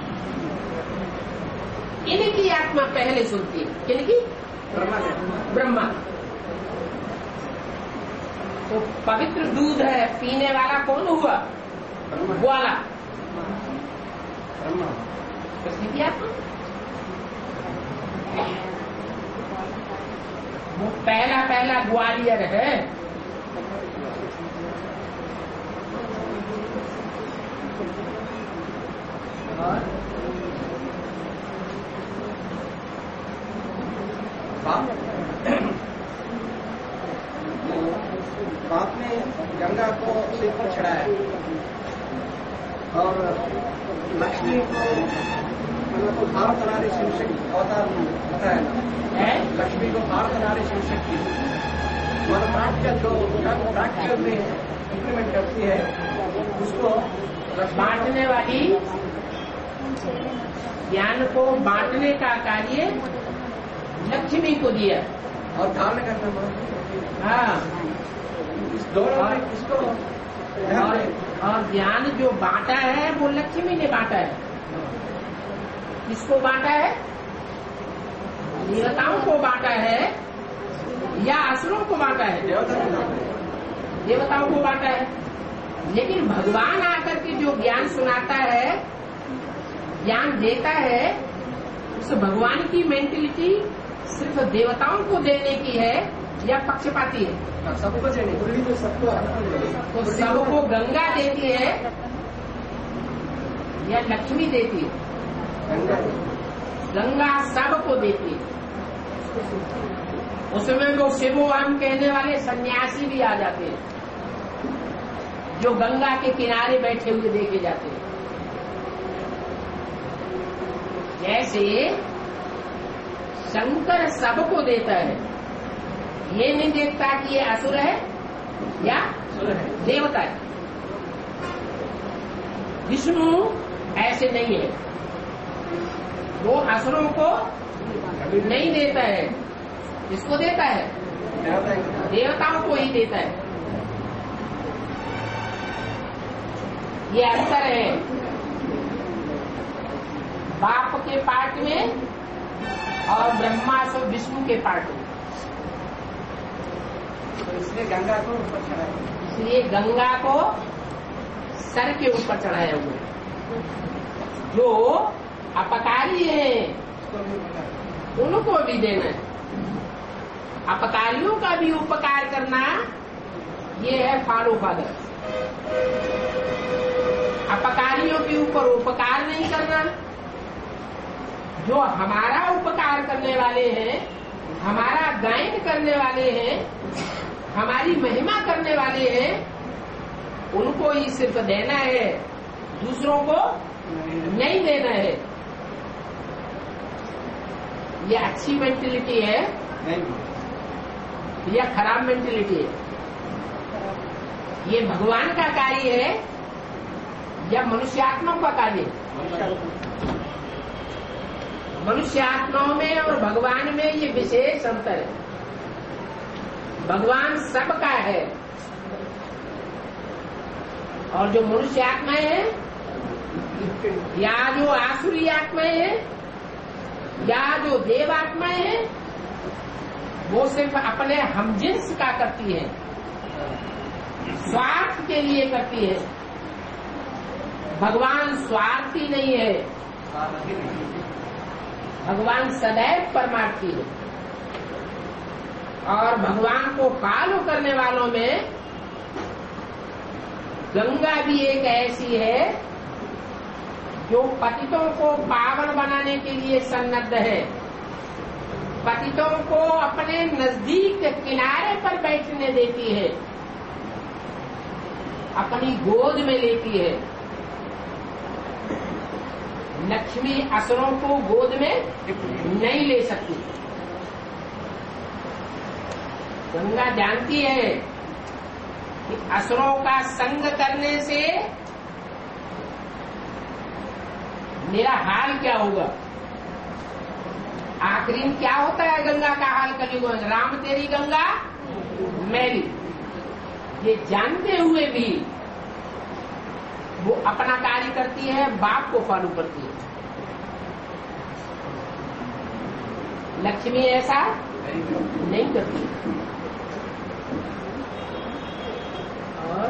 इनकी आत्मा पहले सुनती है। किनकी? ब्रह्मा। तो पवित्र दूध है, पीने वाला कौन हुआ? ग्वाला। कृष्ण की आत्मा। वो पहला ग्वालियर है। बाप ने गंगा को सिर पर चढ़ाया और लक्ष्मी को मतलब हार तनारी शिवशक्ति अवतार बताया। लक्ष्मी को हार तनारी शिवशक्ति मतलब प्रैक्टिकल जो प्रैक्टिकल में इम्प्लीमेंट करती है उसको बांटने वाली, ज्ञान को बांटने का कार्य लक्ष्मी को दिया और धारण करना पड़ा। हाँ, इस दौरान इसको और ज्ञान जो बांटा है वो लक्ष्मी ने बांटा है। किसको बांटा है? देवताओं को बांटा है या असुरों को बांटा है? देवताओं को बांटा है। लेकिन भगवान आकर के जो ज्ञान सुनाता है, ज्ञान देता है, उस भगवान की मेंटेलिटी सिर्फ देवताओं को देने की है या पक्षपाती है? सबको देने, तो सबको तो सबको गंगा देती है या लक्ष्मी देती है? गंगा सबको देती है। उसमें वो शिवो हम कहने वाले सन्यासी भी आ जाते हैं जो गंगा के किनारे बैठे हुए देखे जाते हैं। जैसे शंकर सबको देता है, ये नहीं देखता कि ये असुर है या देवता है। विष्णु ऐसे नहीं है, वो असुरों को नहीं देता है। किसको देता है? देवताओं को ही देता है। ये अंतर है बाप के पार्ट में और ब्रह्मा सो विष्णु के पार्ट में। तो इसलिए गंगा को ऊपर चढ़ाया, इसलिए गंगा को सर के ऊपर चढ़ाया हुआ। जो अपकारी है उनको भी देना है। अपकारियों का भी उपकार करना, ये है फॉलो फादर। अपकारियों के ऊपर उपकार नहीं करना। जो हमारा उपकार करने वाले हैं, हमारा गायन करने वाले हैं, हमारी महिमा करने वाले हैं, उनको ही सिर्फ देना है, दूसरों को नहीं देना है। ये अच्छी मेंटेलिटी है या खराब मेंटेलिटी है? ये भगवान का कार्य है या मनुष्यात्माओं का कार्य है? मनुष्यात्माओं में और भगवान में ये विशेष अंतर है। भगवान सबका है और जो मनुष्य आत्माएं हैं या जो आसुरी आत्माएं हैं या जो देव आत्माएं हैं, वो सिर्फ अपने हमजिन्स का करती है, स्वार्थ के लिए करती है। भगवान स्वार्थी नहीं है, भगवान सदैव परमार्थी है। और भगवान को फॉलो करने वालों में गंगा भी एक ऐसी है जो पतितों को पावन बनाने के लिए सन्नद्ध है। पतितों को अपने नजदीक किनारे पर बैठने देती है, अपनी गोद में लेती है। लक्ष्मी असुरों को गोद में नहीं ले सकती। गंगा जानती है कि असुरों का संग करने से मेरा हाल क्या होगा। आखिरी में क्या होता है गंगा का हाल कलयुग में? राम तेरी गंगा मैली। ये जानते हुए भी वो अपना कार्य करती है, बाप को फॉलो करती है। लक्ष्मी ऐसा नहीं करती।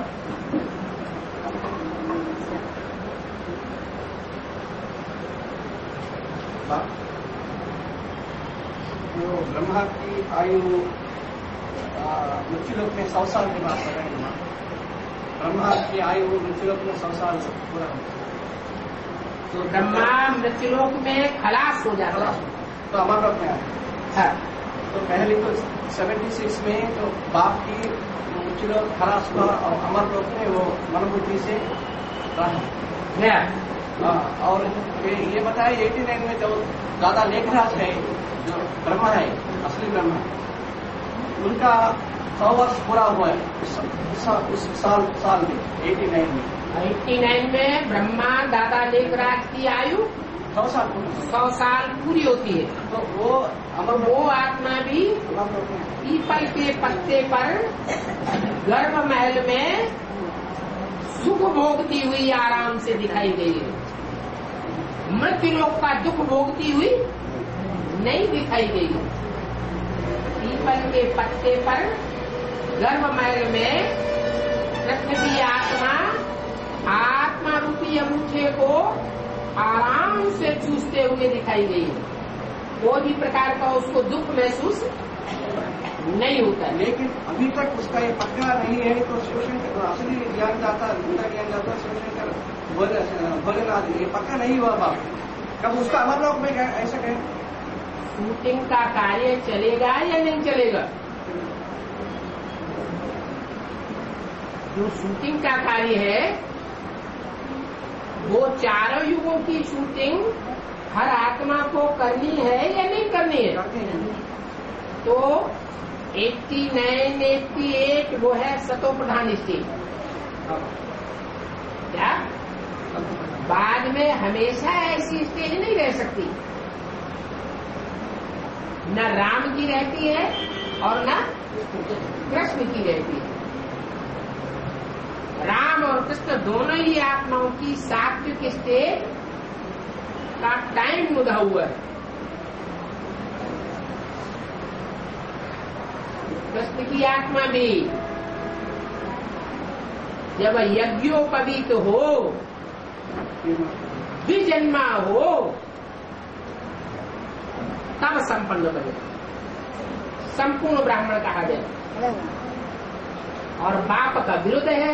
जो ब्रह्मा की आयु मृत्युलोक में 100 साल की बात कर रहे हैं। ब्रह्मा की आयु मृत्युलोक में 100 साल पूरा होता है। तो ब्रह्मा मृत्युलोक में खलास हो जाता है तो अमरलोक में आया। हाँ। तो पहले तो 76 में तो बाप की मृत्युलोक खलास हुआ और अमरलोक में वो मनोबुद्धि से रहा। और ये बताया 89 में जो दादा लेखराज है, जो ब्रह्मा है, असली ब्रह्मा, उनका 100 वर्ष पूरा हुआ है उस साल में 89 में। 89 में ब्रह्मा दादा लेखराज की आयु 100 साल पूरी होती है। तो वो आत्मा भी पीपल के पत्ते पर गर्भ महल में सुख भोगती हुई आराम से दिखाई गई है। मृत्युलोक का दुख भोगती हुई नहीं दिखाई गई। पीपल के पत्ते पर गर्भ महल में कृष्ण की आत्मा रूपी अंगूठे को आराम से चूसते हुए दिखाई गई है। कोई भी प्रकार का उसको दुख महसूस नहीं होता। लेकिन अभी तक उसका ये पक्का नहीं है। तो शिवशंकर असली ज्ञानदाता शिवशंकर भोलेनाथ ये पक्का नहीं हुआ बाप। कब उसका अमरलोक में ऐसा कहें शूटिंग का कार्य चलेगा या नहीं चलेगा? जो शूटिंग का कार्य है वो चारों युगों की शूटिंग हर आत्मा को करनी है या नहीं करनी है? तो 89, 88 वो है सतो प्रधान स्टेज। क्या बाद में हमेशा ऐसी स्टेज नहीं रह सकती। न राम की रहती है और न कृष्ण की रहती है। राम और कृष्ण दोनों ही आत्माओं की सात्विक स्टेज का टाइम मुदा हुआ है। कृष्ण की आत्मा भी जब यज्ञोपवीत हो, द्विजन्मा हो, तब संपन्न बने, संपूर्ण ब्राह्मण कहा जाए। और बाप का विरुद्ध है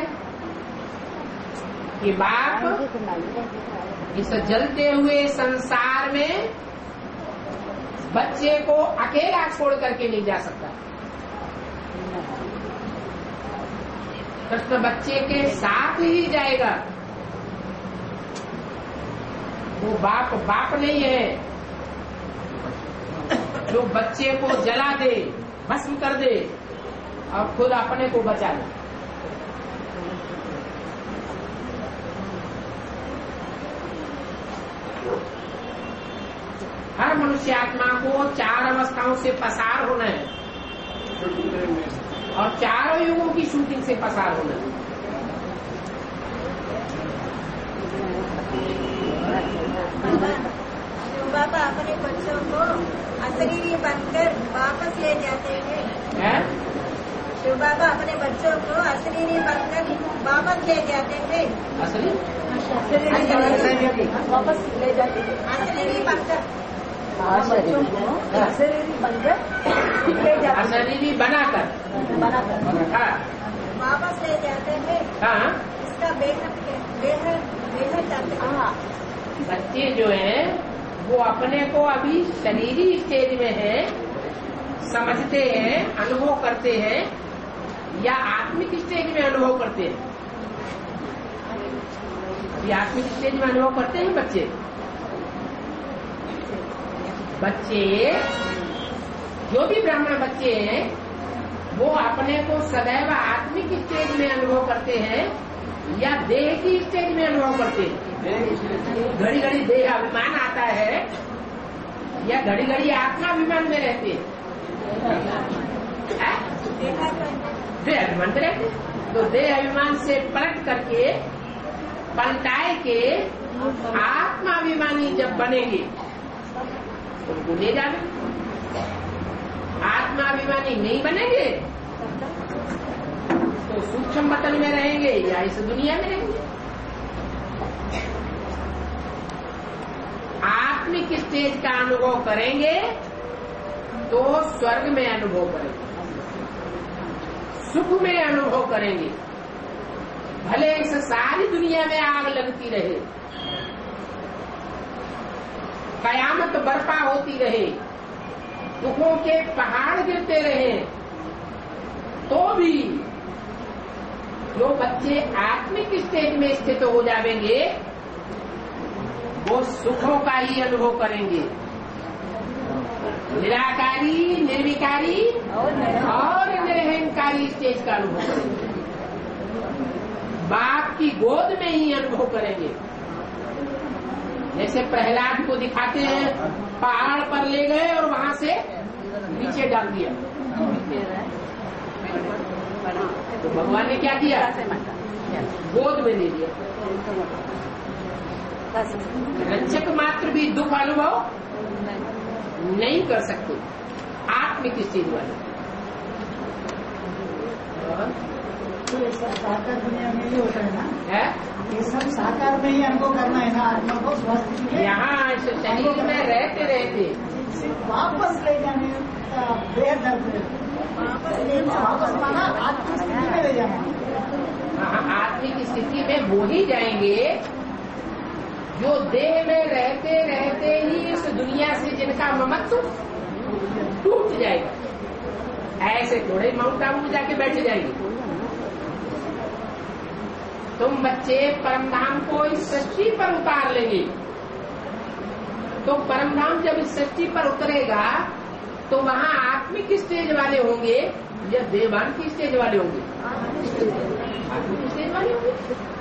कि बाप इस जलते हुए संसार में बच्चे को अकेला छोड़ करके नहीं जा सकता। कृष्ण बच्चे के साथ ही जाएगा। वो बाप नहीं है जो बच्चे को जला दे, भस्म कर दे और खुद अपने को बचा ले। हर मनुष्य आत्मा को 4 अवस्थाओं से पसार होना है और चारों युगों की शूटिंग से पसार होना है। बाबा अपने बच्चों को अशरीरी बनकर वापस ले जाते हैं। शिव बाबा अपने बच्चों को अशरीरी बनकर वापस ले जाते हैं। वापस ले जाते हैं अशरीरी बनकर बच्चों को अशरीरी बनकर ले जाते हैं। अशरीरी बनाकर वापस ले जाते हैं। हाँ, इसका बेहद करते हैं। बच्चे जो हैं वो अपने को अभी शरीरी स्टेज में है, समझते हैं, अनुभव करते हैं या आत्मिक स्टेज में अनुभव करते हैं? ये आत्मिक स्टेज में अनुभव करते हैं बच्चे जो भी ब्राह्मण बच्चे हैं वो अपने को सदैव आत्मिक स्टेज में अनुभव करते हैं या देह की स्टेज में अनुभव करते हैं? घड़ी घड़ी देह अभिमान आता है या घड़ी घड़ी आत्मा अभिमान में रहते हैं? देह अभिमान में रहते। तो देह अभिमान से पलट करके पलटाए के आत्माभिमानी जब बनेंगे तो उनको ले जाने। आत्माभिमानी नहीं बनेंगे तो तो सूक्ष्म वतन में रहेंगे या इस दुनिया में रहेंगे। आत्मिक स्टेज का अनुभव करेंगे तो स्वर्ग में अनुभव करेंगे, सुख में अनुभव करेंगे। भले इस सारी दुनिया में आग लगती रहे, कयामत बर्पा होती रहे, दुखों के पहाड़ गिरते रहे, तो भी जो बच्चे आत्मिक स्टेज में स्थित हो जाएंगे वो सुखों का ही अनुभव करेंगे। निराकारी, निर्विकारी और निरहंकारी स्टेज का अनुभव करेंगे। बाप की गोद में ही अनुभव करेंगे। जैसे प्रहलाद को दिखाते हैं, पहाड़ पर ले गए और वहां से नीचे डाल दिया। तो भगवान ने क्या किया? गोद में ले लिया। रक्षक मात्र भी दुख अनुभव नहीं कर सकते आत्मिक स्थिति वाले। तो ये सब साकार दुनिया में ही होता है ना? है ये सब साकार में ही अनुभव करना है ना आत्मा को स्वास्थ्य। यहाँ इस शरीर में रहते रहते सिर्फ वापस ले जाने का बेहद दर्द है। वापस माना आत्मिक स्थिति में ले जाना। आत्मिक स्थिति में वो ही जाएंगे जो देह में रहते रहते ही इस दुनिया से जिनका ममत्व टूट जाएगा। ऐसे थोड़े माउंट आबू में जाके बैठ जाएंगे। तुम बच्चे परमधाम को इस सृष्टि पर उतार लेंगे, तो परमधाम जब इस सृष्टि पर उतरेगा तो वहाँ आत्मिक स्टेज वाले होंगे या देवान की स्टेज वाले होंगे? आत्मिक स्टेज वाले होंगे।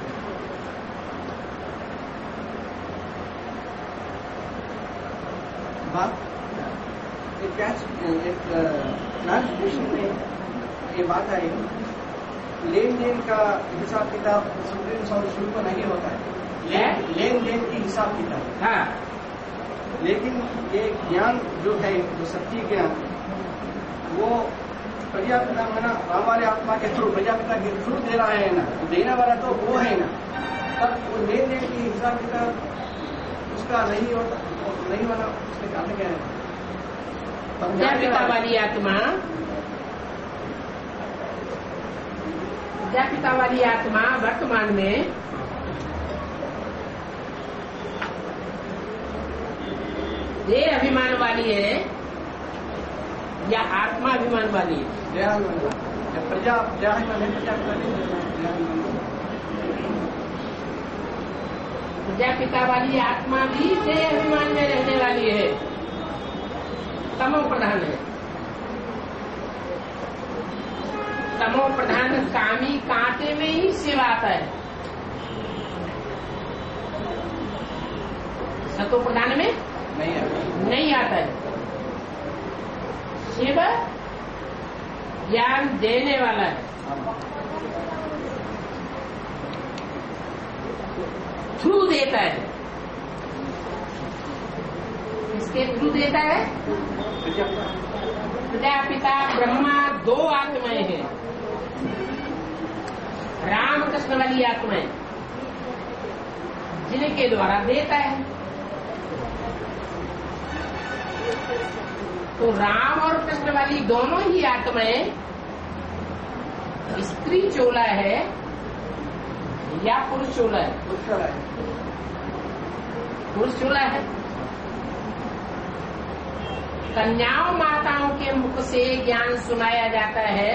ट्रांसलेशन में ये बात आई, लेन देन का हिसाब किताब सुप्रीम और शुल्क नहीं होता है। लेन देन की हिसाब किताब। हाँ। लेकिन ये ज्ञान जो है, जो सच्ची ज्ञान, वो प्रजापिता में ना हमारे आत्मा के थ्रू, प्रजापिता के थ्रू दे रहा है ना, देने वाला तो वो है ना। तब वो लेन देन की हिसाब किताब उसका नहीं होता, नहीं होना उसके कारण क्या है? प्रजापिता वाली आत्मा, प्रजापिता वाली आत्मा वर्तमान में देह अभिमान वाली है या आत्मा अभिमान वाली है? प्रजापिता वाली आत्मा भी देह अभिमान में रहने वाली है, तमो प्रधान है। तमो प्रधान कामी कांटे में ही शिव आता है, सतो प्रधान में नहीं आता है। शिव ज्ञान देने वाला है, थ्रू देता है। किसके थ्रू देता है? प्रजापिता ब्रह्मा दो आत्माएं हैं, राम कृष्ण वाली आत्माएं, जिनके द्वारा देता है। तो राम और कृष्ण वाली दोनों ही आत्माएं स्त्री चोला है या पुरुष चोला है? पुरुष चोला है। कन्याओं माताओं के मुख से ज्ञान सुनाया जाता है,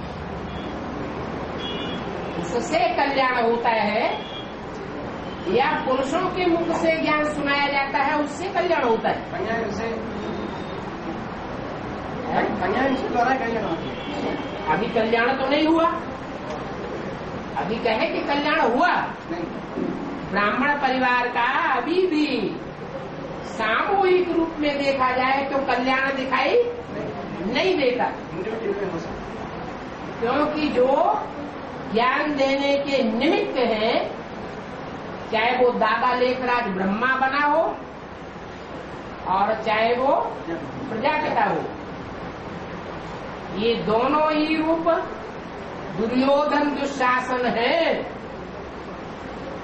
उससे कल्याण होता है, या पुरुषों के मुख से ज्ञान सुनाया जाता है उससे कल्याण होता है? कन्या द्वारा कल्याण होता है। अभी कल्याण तो नहीं हुआ, अभी कहे कि कल्याण हुआ नहीं। ब्राह्मण परिवार का अभी भी सामूहिक रूप में देखा जाए तो कल्याण दिखाई नहीं देता, क्योंकि जो ज्ञान देने के निमित्त है, चाहे वो दादा लेखराज ब्रह्मा बना हो और चाहे वो प्रजापिता हो, ये दोनों ही रूप दुर्योधन दुशासन है